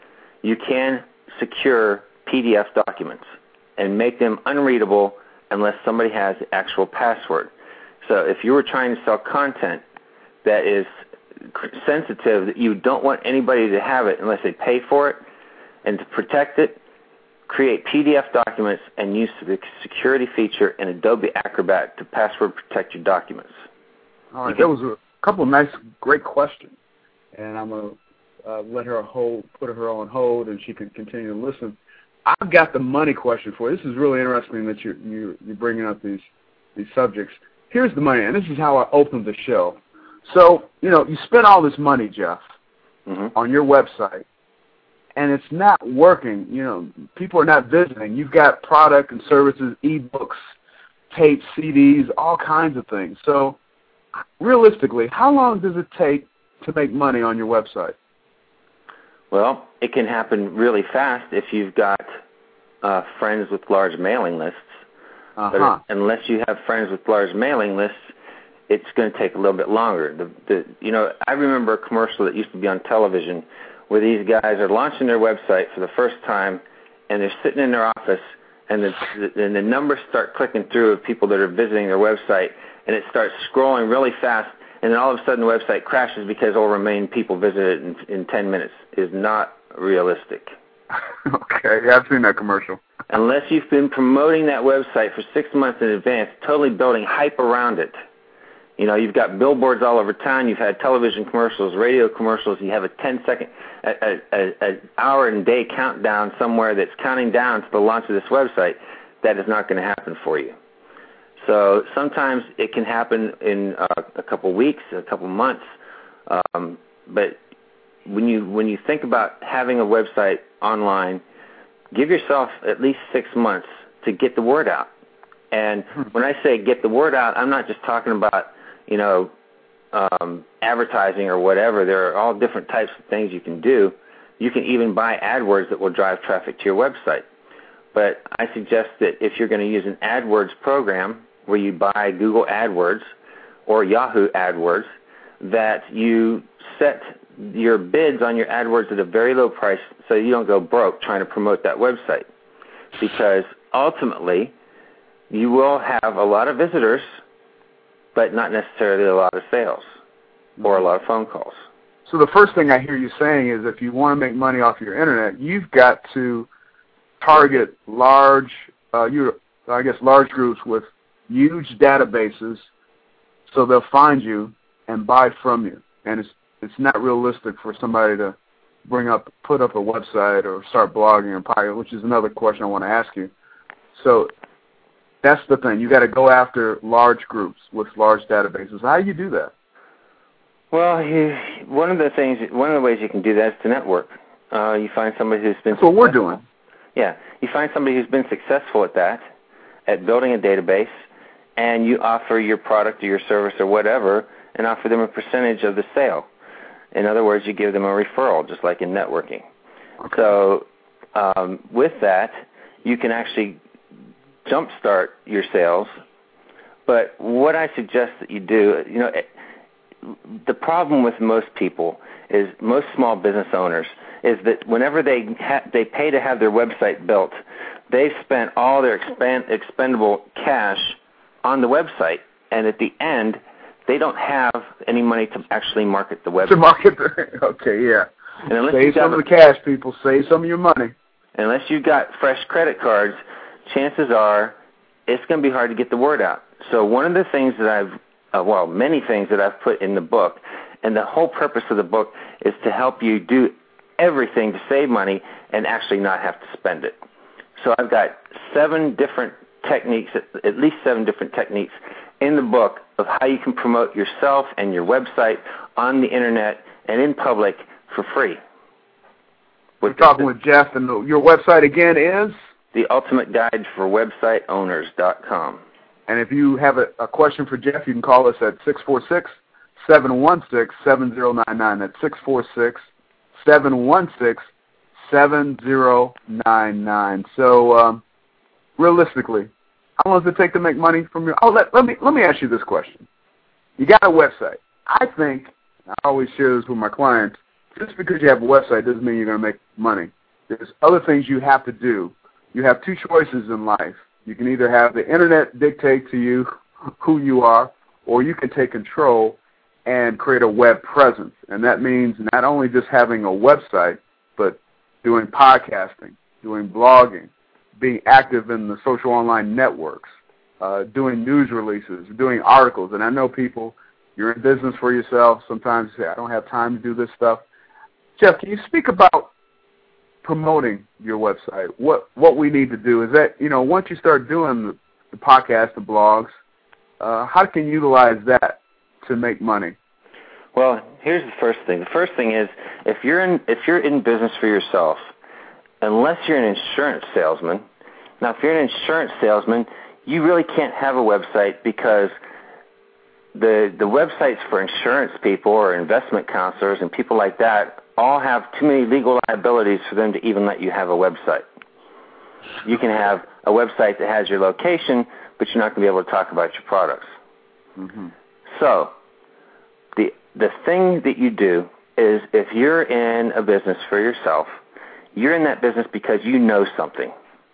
you can secure P D F documents and make them unreadable unless somebody has the actual password. So if you were trying to sell content that is sensitive, that you don't want anybody to have it unless they pay for it, and to protect it, create P D F documents and use the security feature in Adobe Acrobat to password protect your documents. All right, that was a couple of nice, great questions, and I'm going to uh, let her hold, put her on hold, and she can continue to listen. I've got the money question for you. This is really interesting that you're, you're, you're bringing up these, these subjects. Here's the money, and this is how I opened the show. So, you know, you spend all this money, Jeff, mm-hmm. on your website, and it's not working. You know, people are not visiting. You've got product and services, e-books, tapes, C Ds, all kinds of things. So, realistically, how long does it take to make money on your website? Well, it can happen really fast if you've got uh, friends with large mailing lists. Uh-huh. But unless you have friends with large mailing lists, it's going to take a little bit longer. The, the, you know, I remember a commercial that used to be on television where these guys are launching their website for the first time, and they're sitting in their office, and the, the, and the numbers start clicking through of people that are visiting their website, and it starts scrolling really fast, and then all of a sudden the website crashes because all remaining people visit it in, in ten minutes. Is not realistic. Okay, yeah, I've seen that commercial. Unless you've been promoting that website for six months in advance, totally building hype around it. You know, you've got billboards all over town. You've had television commercials, radio commercials. You have a ten-second, a, a, a hour and day countdown somewhere that's counting down to the launch of this website. That is not going to happen for you. So sometimes it can happen in uh, a couple weeks, a couple months. Um, but when you when you think about having a website online, give yourself at least six months to get the word out. And when I say get the word out, I'm not just talking about, you know, um, advertising or whatever. There are all different types of things you can do. You can even buy AdWords that will drive traffic to your website. But I suggest that if you're going to use an AdWords program where you buy Google AdWords or Yahoo AdWords, that you set your bids on your AdWords at a very low price so you don't go broke trying to promote that website. Because ultimately, you will have a lot of visitors, but not necessarily a lot of sales or a lot of phone calls. So the first thing I hear you saying is if you want to make money off your internet, you've got to target large, uh, you, I guess, large groups with huge databases, so they'll find you and buy from you. And it's it's not realistic for somebody to bring up, put up a website or start blogging or podcast, which is another question I want to ask you. So that's the thing. You got to go after large groups with large databases. How do you do that? Well, you, one of the things, one of the ways you can do that is to network. Uh, you find somebody who's been. That's what we're doing. Yeah, you find somebody who's been successful at that, at building a database, and you offer your product or your service or whatever, and offer them a percentage of the sale. In other words, you give them a referral, just like in networking. Okay. So um, with that, you can actually jumpstart your sales. But what I suggest that you do, you know, the problem with most people is most small business owners is that whenever they ha- they pay to have their website built, they've spent all their expend- expendable cash on the website, and at the end, they don't have any money to actually market the website. To market the, okay, yeah. And save some of the cash, people. Save some of your money. Unless you've got fresh credit cards, chances are it's going to be hard to get the word out. So one of the things that I've, uh, well, many things that I've put in the book, and the whole purpose of the book is to help you do everything to save money and actually not have to spend it. So I've got seven different techniques, at least seven different techniques in the book of how you can promote yourself and your website on the internet and in public for free. We're talking with Jeff, and your website again is? The Ultimate Guide for Website Owners dot com. And if you have a, a question for Jeff, you can call us at six four six, seven one six, seven zero nine nine. That's six four six, seven one six, seven zero nine nine. So, um, realistically, how long does it take to make money from your? Oh, let, let me let me ask you this question. You got a website. I think I always share this with my clients. Just because you have a website doesn't mean you're going to make money. there's other things you have to do. You have two choices in life. You can either have the internet dictate to you who you are, or you can take control and create a web presence. And that means not only just having a website, but doing podcasting, doing blogging, being active in the social online networks, uh, doing news releases, doing articles. And I know people, you're in business for yourself. Sometimes you say, I don't have time to do this stuff. Jeff, can you speak about promoting your website? What what we need to do is that, you know, once you start doing the, the podcast, the blogs, uh, how can you utilize that to make money? Well, here's the first thing. The first thing is if you're in if you're in business for yourself, unless you're an insurance salesman. Now, if you're an insurance salesman, you really can't have a website because the the websites for insurance people or investment counselors and people like that all have too many legal liabilities for them to even let you have a website. You can have a website that has your location, but you're not going to be able to talk about your products. Mm-hmm. So the the thing that you do is if you're in a business for yourself, you're in that business because you know something.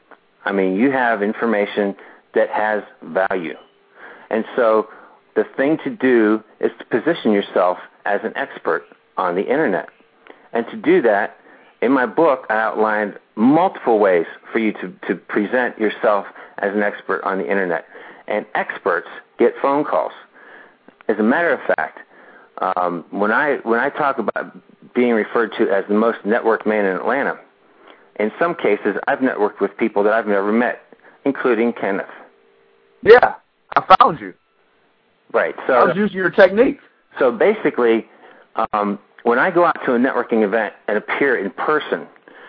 I mean, you have information that has value. And so the thing to do is to position yourself as an expert on the Internet. And to do that, in my book, I outlined multiple ways for you to, to present yourself as an expert on the Internet. And experts get phone calls. As a matter of fact, um, when I when I talk about being referred to as the most networked man in Atlanta, in some cases, I've networked with people that I've never met, including Kenneth. Yeah, I found you. Right. So I was using your technique. So basically, um, when I go out to a networking event and appear in person,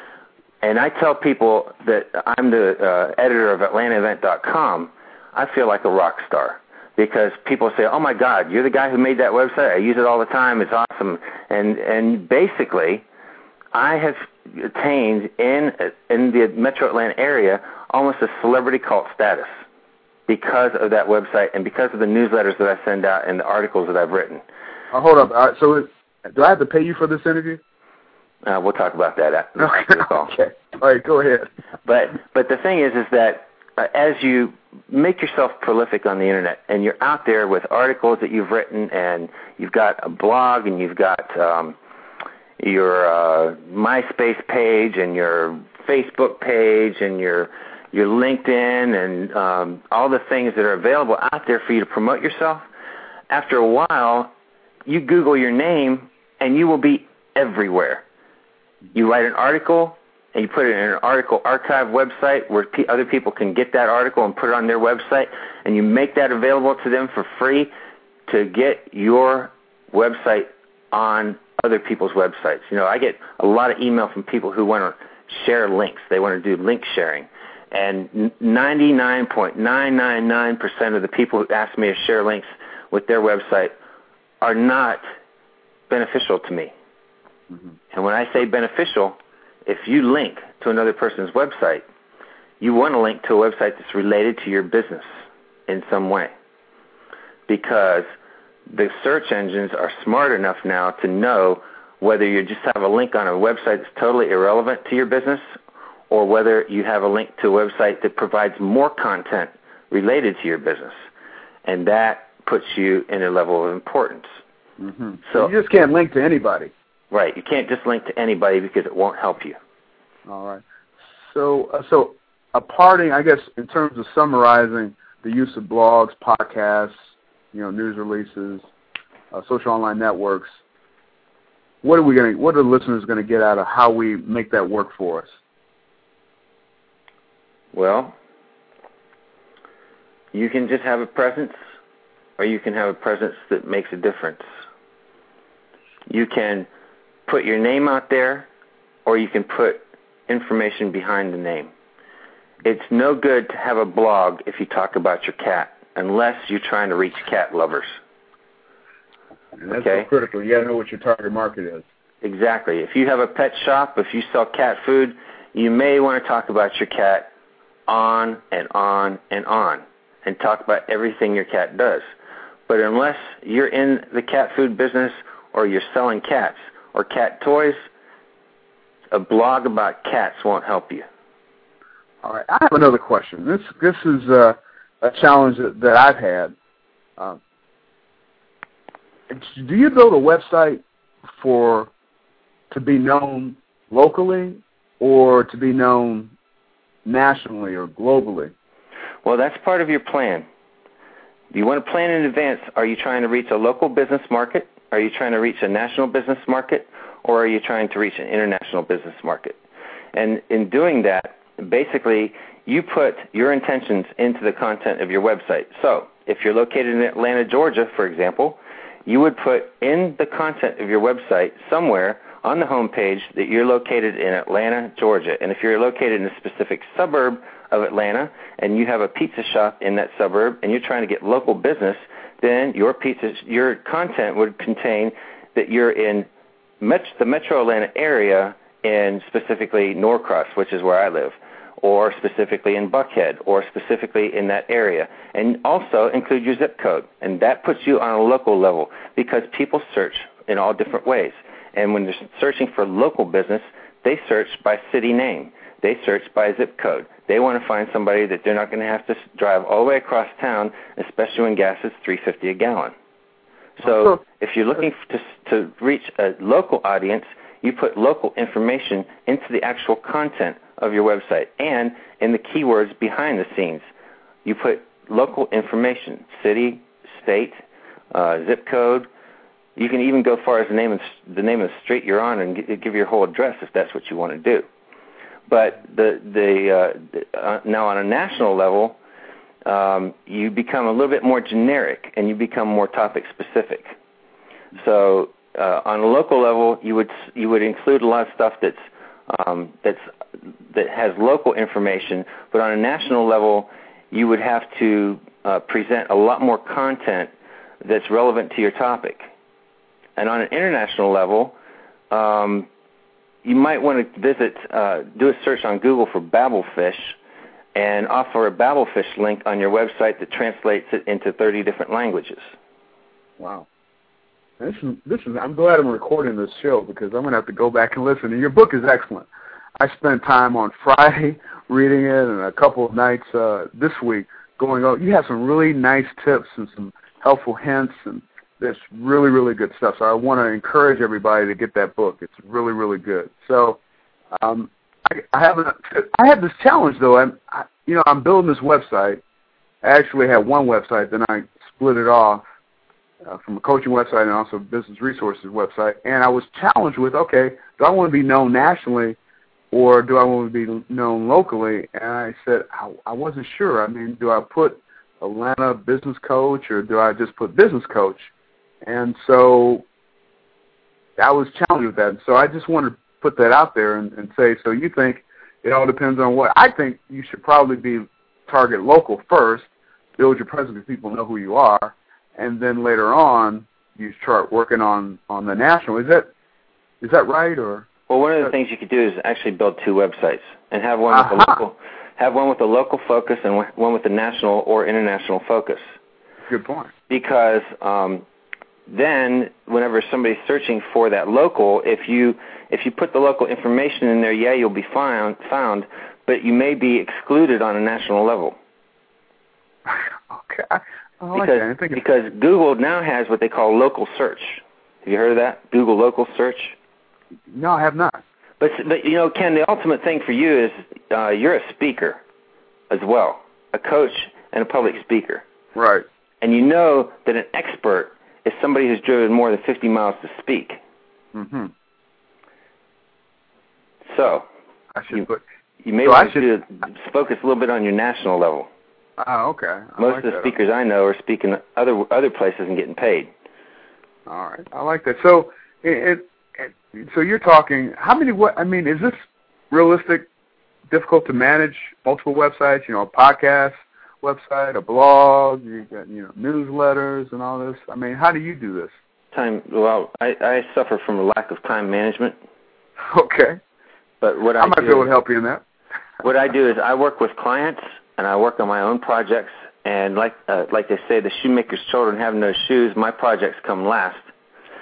and I tell people that I'm the uh, editor of Atlanta Event dot com, I feel like a rock star because people say, oh, my God, you're the guy who made that website. I use it all the time. It's awesome. And and basically, I have attained in in the Metro Atlanta area almost a celebrity cult status because of that website and because of the newsletters that I send out and the articles that I've written. Uh, hold up. Uh, so, it, do I have to pay you for this interview? Uh, we'll talk about that after the call. Okay. All right, go ahead. But but the thing is, is that uh, as you make yourself prolific on the Internet and you're out there with articles that you've written and you've got a blog and you've got um, your uh, MySpace page and your Facebook page and your your LinkedIn and um, all the things that are available out there for you to promote yourself, after a while, you Google your name and you will be everywhere. You write an article and you put it in an article archive website where pe- other people can get that article and put it on their website, and you make that available to them for free to get your website on other people's websites. You know, I get a lot of email from people who want to share links. They want to do link sharing. And ninety-nine point nine nine nine percent of the people who ask me to share links with their website are not beneficial to me. Mm-hmm. And when I say beneficial, if you link to another person's website, you want to link to a website that's related to your business in some way. Because the search engines are smart enough now to know whether you just have a link on a website that's totally irrelevant to your business or whether you have a link to a website that provides more content related to your business. And that puts you in a level of importance. Mm-hmm. So you just can't link to anybody. Right. You can't just link to anybody because it won't help you. All right. So, uh, so a parting, I guess, in terms of summarizing the use of blogs, podcasts, you know, news releases, uh, social online networks, what are we going? What are the listeners going to get out of how we make that work for us? Well, you can just have a presence, or you can have a presence that makes a difference. You can put your name out there, or you can put information behind the name. It's no good to have a blog if you talk about your cat, unless you're trying to reach cat lovers. And that's okay? so critical. You got to know what your target market is. Exactly. If you have a pet shop, if you sell cat food, you may want to talk about your cat on and on and on and talk about everything your cat does. But unless you're in the cat food business or you're selling cats or cat toys, a blog about cats won't help you. All right. I have another question. This this is uh, a challenge that, that I've had. Uh, do you build a website for to be known locally or to be known nationally or globally? Well, that's part of your plan. Do you want to plan in advance? Are you trying to reach a local business market? Are you trying to reach a national business market? Or are you trying to reach an international business market? And in doing that, basically, you put your intentions into the content of your website. So if you're located in Atlanta, Georgia, for example, you would put in the content of your website somewhere on the home page that you're located in Atlanta, Georgia. And if you're located in a specific suburb of Atlanta and you have a pizza shop in that suburb and you're trying to get local business, then your pizza, your content would contain that you're in met- the metro Atlanta area, in specifically Norcross, which is where I live, or specifically in Buckhead, or specifically in that area. And also include your zip code. And that puts you on a local level because people search in all different ways. And when they're searching for local business, they search by city name. They search by zip code. They want to find somebody that they're not going to have to drive all the way across town, especially when gas is three dollars and fifty cents a gallon. So if you're looking to, to reach a local audience, you put local information into the actual content of your website. And in the keywords behind the scenes, you put local information, city, state, uh, zip code. You can even go as far as the name of the name of the street you're on and give your whole address if that's what you want to do. But the the, uh, the uh, now on a national level, um, you become a little bit more generic and you become more topic specific. So uh, on a local level, you would you would include a lot of stuff that's um, that's that has local information. But on a national level, you would have to uh, present a lot more content that's relevant to your topic. And on an international level, um, you might want to visit, uh, do a search on Google for Babelfish and offer a Babelfish link on your website that translates it into thirty different languages. Wow. This is, this is, I'm glad I'm recording this show because I'm going to have to go back and listen. And your book is excellent. I spent time on Friday reading it and a couple of nights uh, this week going over. You have some really nice tips and some helpful hints, and it's really, really good stuff. So I want to encourage everybody to get that book. It's really, really good. So um, I, I have a, I have this challenge though. I'm, I, you know, I'm building this website. I actually had one website, then I split it off uh, from a coaching website and also a business resources website. And I was challenged with, okay, do I want to be known nationally or do I want to be known locally? And I said I, I wasn't sure. I mean, do I put Atlanta business coach or do I just put business coach? And so I was challenged with that. So I just want to put that out there and, and say, so you think it all depends on what? I think you should probably be target local first, build your presence because people know who you are, and then later on you start working on, on the national. Is that is that right? Or well, one of the things you could do is actually build two websites and have one with uh-huh. a local have one with a local focus and one with a national or international focus. Good point. Because um, then whenever somebody's searching for that local, if you if you put the local information in there, yeah, you'll be found, found, but you may be excluded on a national level. Okay. I, I like because, that. I think because Google now has what they call local search. Have you heard of that? Google local search? No, I have not. But, but you know, Ken, the ultimate thing for you is uh, you're a speaker as well, a coach and a public speaker. Right. And you know that an expert is somebody who's driven more than fifty miles to speak. Mm-hmm. So I should you, put, you may so want should, to focus a little bit on your national level. Oh, okay. I Most like of the that. speakers I know are speaking other other places and getting paid. All right, I like that. So, it, it, so you're talking. How many? What I mean, is this realistic? Difficult to manage multiple websites? You know, a podcast website, a blog. You got you know newsletters and all this. I mean, how do you do this? Time. Well, I, I suffer from a lack of time management. Okay. But what I, I might do be able is, to help you in that. What I do is I work with clients and I work on my own projects. And like uh, like they say, the shoemaker's children have no shoes. My projects come last.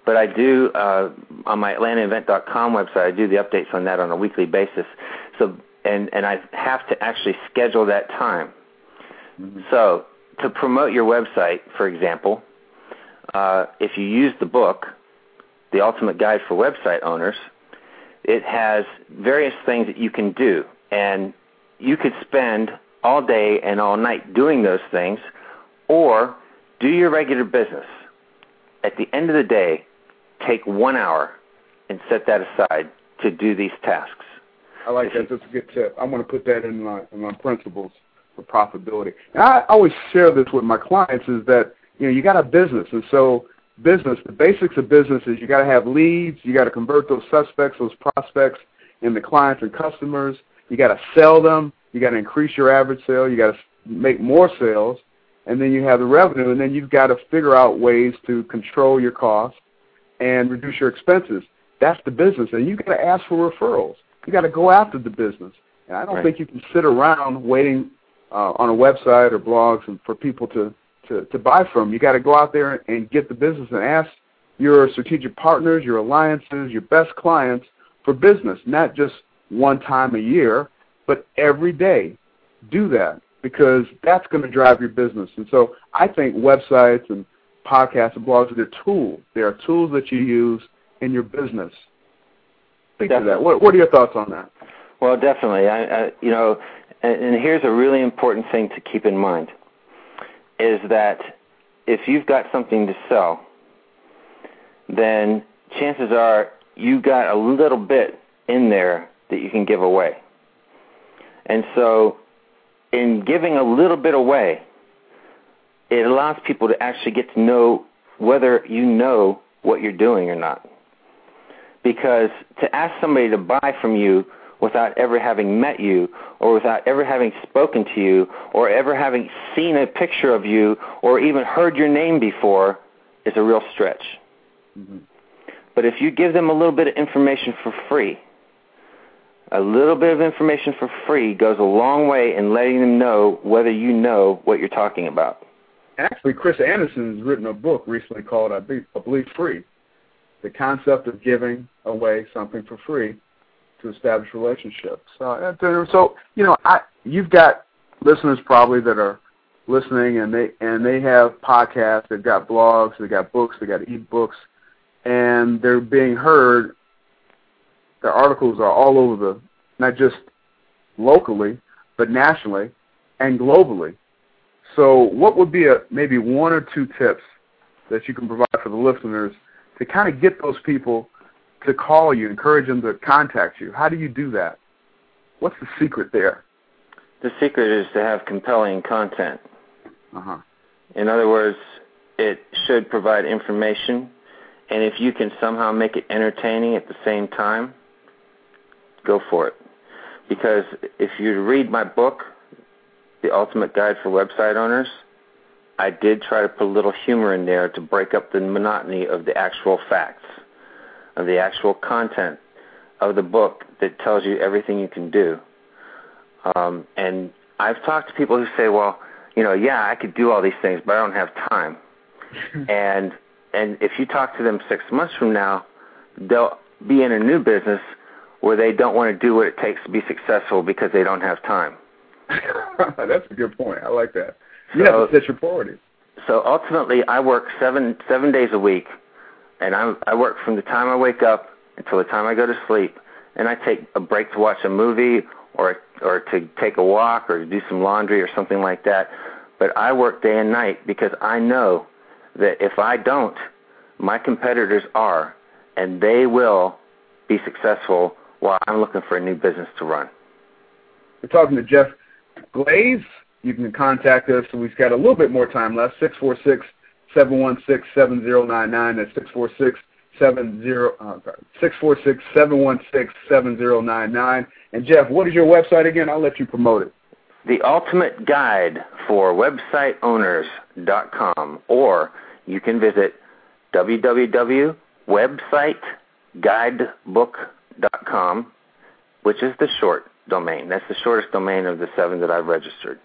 but I do, uh, on my Atlanta Event dot com website, I do the updates on that on a weekly basis. So, and, and I have to actually schedule that time. Mm-hmm. So to promote your website, for example, uh, if you use the book, The Ultimate Guide for Website Owners, it has various things that you can do. And you could spend all day and all night doing those things, or do your regular business. At the end of the day, take one hour and set that aside to do these tasks. I like that. That's a good tip. I'm going to put that in my, in my principles for profitability. And I always share this with my clients is that, you know, you got a business. And so business, the basics of business is you got to have leads. You got to convert those suspects, those prospects into clients and customers. You got to sell them. You got to increase your average sale. You got to make more sales. And then you have the revenue. And then you've got to figure out ways to control your costs and reduce your expenses. That's the business. And you got to ask for referrals. You got to go after the business. And I don't right. think you can sit around waiting uh, on a website or blogs and for people to, to, to buy from. You got to go out there and get the business and ask your strategic partners, your alliances, your best clients for business, not just one time a year, but every day. Do that because that's going to drive your business. And so I think websites and podcasts and blogs are the tools. They are tools that you use in your business. Think of that. What, what are your thoughts on that? Well, definitely. I, I, you know, and, and here's a really important thing to keep in mind, is that if you've got something to sell, then chances are you got a little bit in there that you can give away. And so in giving a little bit away, it allows people to actually get to know whether you know what you're doing or not. Because to ask somebody to buy from you without ever having met you or without ever having spoken to you or ever having seen a picture of you or even heard your name before is a real stretch. Mm-hmm. But if you give them a little bit of information for free, a little bit of information for free goes a long way in letting them know whether you know what you're talking about. Actually, Chris Anderson has written a book recently called, I believe, Free. The concept of giving away something for free to establish relationships. Uh, so, you know, I, you've got listeners probably that are listening, and they and they have podcasts, they've got blogs, they've got books, they've got e-books, and they're being heard. Their articles are all over the, not just locally, but nationally and globally. So what would be a maybe one or two tips that you can provide for the listeners to kind of get those people to call you, encourage them to contact you? How do you do that? What's the secret there? The secret is to have compelling content. Uh-huh. In other words, it should provide information, and if you can somehow make it entertaining at the same time, go for it. Because if you read my book, The Ultimate Guide for Website Owners, I did try to put a little humor in there to break up the monotony of the actual facts, of the actual content of the book that tells you everything you can do. Um, and I've talked to people who say, well, you know, yeah, I could do all these things, but I don't have time. and and if you talk to them six months from now, they'll be in a new business where they don't want to do what it takes to be successful because they don't have time. That's a good point. I like that. You so, have to set your priorities. So ultimately, I work seven seven days a week, and I I work from the time I wake up until the time I go to sleep, and I take a break to watch a movie or or to take a walk or to do some laundry or something like that. But I work day and night because I know that if I don't, my competitors are, and they will be successful while I'm looking for a new business to run. We're talking to Jeff Glaze. You can contact us, and we've got a little bit more time left, six four six, seven one six, seven zero nine nine. That's six four six, seven one six, seven zero nine nine. And, Jeff, what is your website again? I'll let you promote it. The Ultimate Guide for Website Owners dot com, or you can visit w w w dot website guidebook dot com, which is the short domain. That's the shortest domain of the seven that I've registered.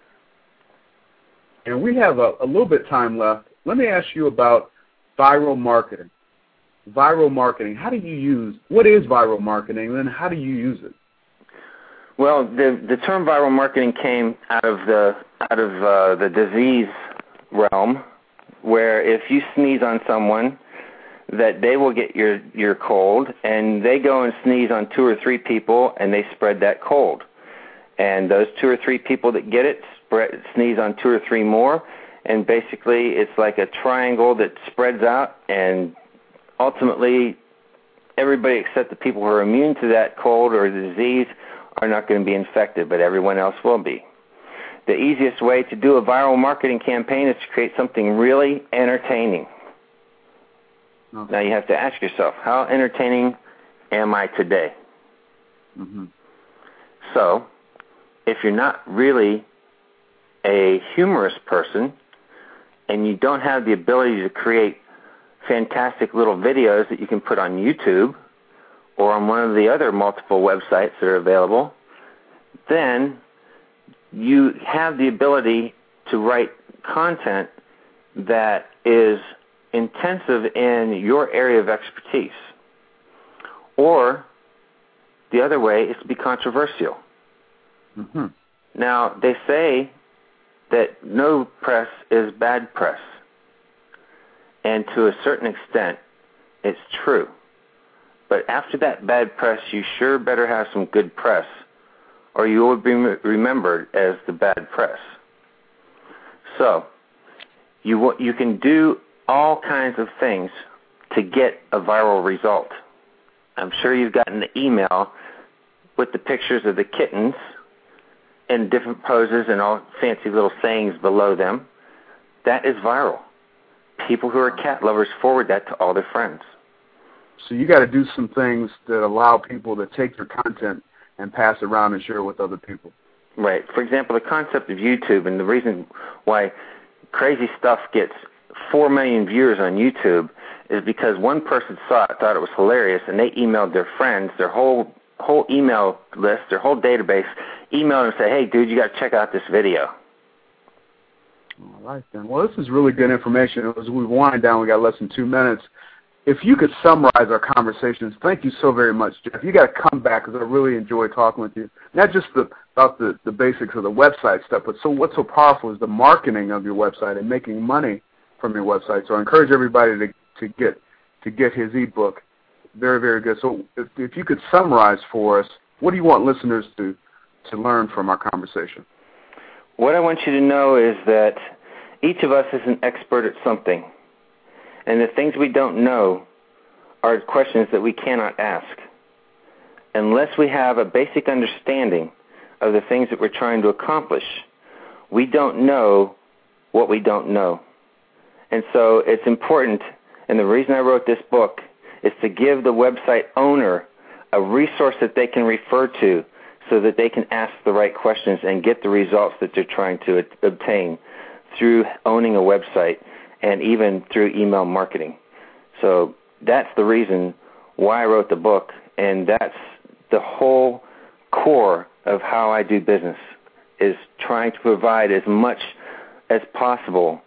And we have a, a little bit of time left. Let me ask you about viral marketing. viral marketing. How do you use, what is viral marketing, and how do you use it? Well, the the term viral marketing came out of the out of uh, the disease realm, where if you sneeze on someone, that they will get your your cold, and they go and sneeze on two or three people, and they spread that cold. And those two or three people that get it spread, sneeze on two or three more, and basically it's like a triangle that spreads out, and ultimately everybody except the people who are immune to that cold or the disease are not going to be infected, but everyone else will be. The easiest way to do a viral marketing campaign is to create something really entertaining. Okay. Now you have to ask yourself, how entertaining am I today? Mm-hmm. So, if you're not really a humorous person and you don't have the ability to create fantastic little videos that you can put on YouTube or on one of the other multiple websites that are available, then you have the ability to write content that is intensive in your area of expertise. Or the other way is to be controversial. Mm-hmm. Now, they say that no press is bad press. And to a certain extent, it's true. But after that bad press, you sure better have some good press, or you will be remembered as the bad press. So, you you can do all kinds of things to get a viral result. I'm sure you've gotten the email with the pictures of the kittens in different poses and all fancy little sayings below them. That is viral. People who are cat lovers forward that to all their friends. So you got to do some things that allow people to take your content and pass it around and share it with other people. Right. For example, the concept of YouTube, and the reason why crazy stuff gets four million viewers on YouTube is because one person saw it, thought it was hilarious, and they emailed their friends, their whole whole email list, their whole database, emailed and said, hey, dude, you got to check out this video. All right, then. Well, this is really good information. As we wind down, we got less than two minutes. If you could summarize our conversations, thank you so very much, Jeff. You got to come back because I really enjoy talking with you. Not just the, about the, the basics of the website stuff, but so what's so powerful is the marketing of your website and making money from your website. So I encourage everybody to, to get to get his ebook. Very, very good. So if, if you could summarize for us, what do you want listeners to, to learn from our conversation? What I want you to know is that each of us is an expert at something. And the things we don't know are questions that we cannot ask. Unless we have a basic understanding of the things that we're trying to accomplish, we don't know what we don't know. And so it's important, and the reason I wrote this book is to give the website owner a resource that they can refer to so that they can ask the right questions and get the results that they're trying to obtain through owning a website and even through email marketing. So that's the reason why I wrote the book, and that's the whole core of how I do business, is trying to provide as much as possible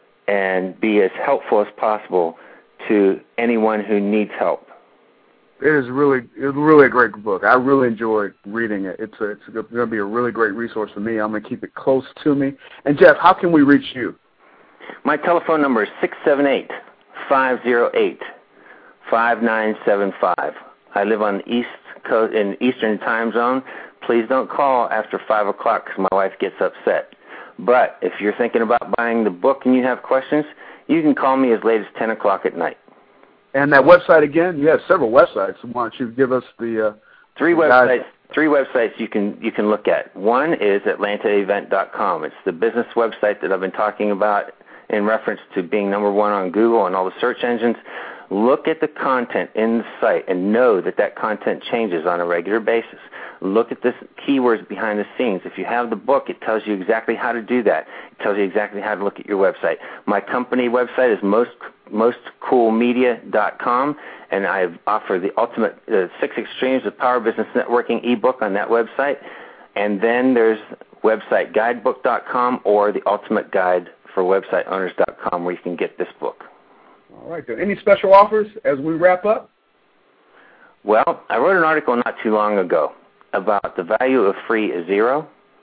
and be as helpful as possible to anyone who needs help. It is really, it's really a great book. I really enjoyed reading it. It's a, it's going to be a really great resource for me. I'm going to keep it close to me. And Jeff, how can we reach you? My telephone number is six seven eight, five zero eight, five nine seven five. I live on the East Coast in Eastern Time Zone. Please don't call after five o'clock because my wife gets upset. But if you're thinking about buying the book and you have questions, you can call me as late as ten o'clock at night. And that website again, you have several websites. Why don't you give us the uh, three the websites? guide? Three websites you can you can look at. One is Atlanta Event dot com. It's the business website that I've been talking about in reference to being number one on Google and all the search engines. Look at the content in the site and know that that content changes on a regular basis. Look at the keywords behind the scenes. If you have the book, it tells you exactly how to do that. It tells you exactly how to look at your website. My company website is most most cool media dot com, and I offer the ultimate uh, six extremes of power business networking ebook on that website. And then there's website guidebook dot com or the ultimate guide for website owners dot com where you can get this book. All right, then. Any special offers as we wrap up? Well, I wrote an article not too long ago about the value of free is zero.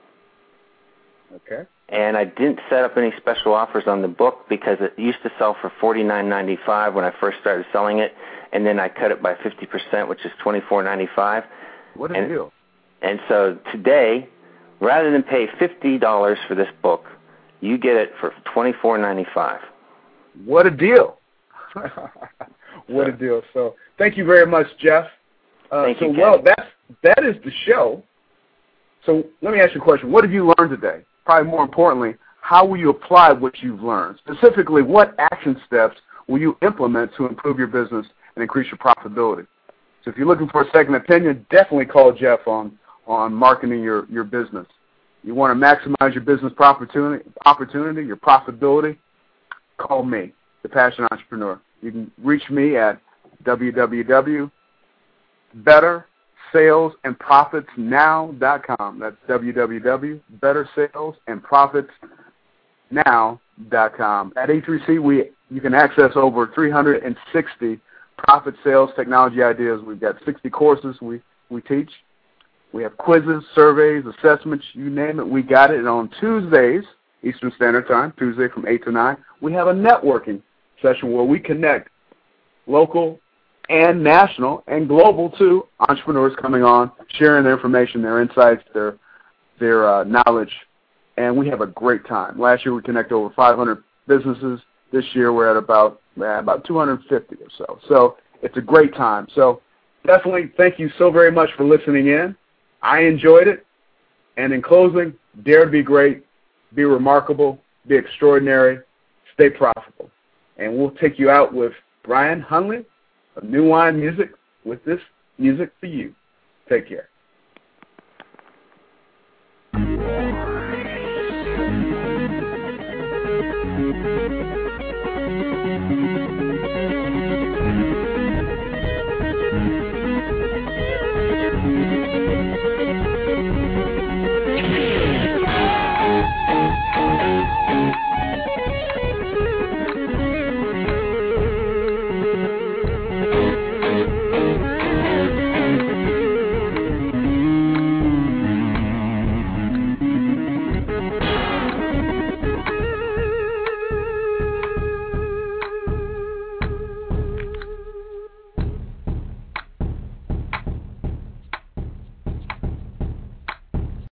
Okay. And I didn't set up any special offers on the book because it used to sell for forty-nine ninety-five when I first started selling it, and then I cut it by fifty percent, which is twenty-four ninety-five. What a and, deal. And so today, rather than pay fifty dollars for this book, you get it for twenty-four ninety-five. What a deal. What a deal. So thank you very much, Jeff. Uh, thank so, you, well, that's, that is the show. So let me ask you a question. What have you learned today? Probably more importantly, how will you apply what you've learned? Specifically, what action steps will you implement to improve your business and increase your profitability? So if you're looking for a second opinion, definitely call Jeff on, on marketing your, your business. You want to maximize your business opportunity, opportunity, your profitability, call me, The Passionate Entrepreneur. You can reach me at w w w dot better sales and profits now dot com. That's w w w dot better sales and profits now dot com. At E three C, we you can access over three hundred sixty profit sales technology ideas. We've got sixty courses we, we teach. We have quizzes, surveys, assessments, you name it, we got it. And on Tuesdays, Eastern Standard Time, Tuesday from eight to nine, we have a networking session where we connect local and national and global too entrepreneurs coming on, sharing their information, their insights, their their uh, knowledge, and we have a great time. Last year we connected over five hundred businesses. This year we're at about uh, about two hundred fifty or so. So it's a great time. So definitely thank you so very much for listening in. I enjoyed it. And in closing, dare to be great, be remarkable, be extraordinary, stay profitable. And we'll take you out with Brian Hunley of New Wine Music with this music for you. Take care.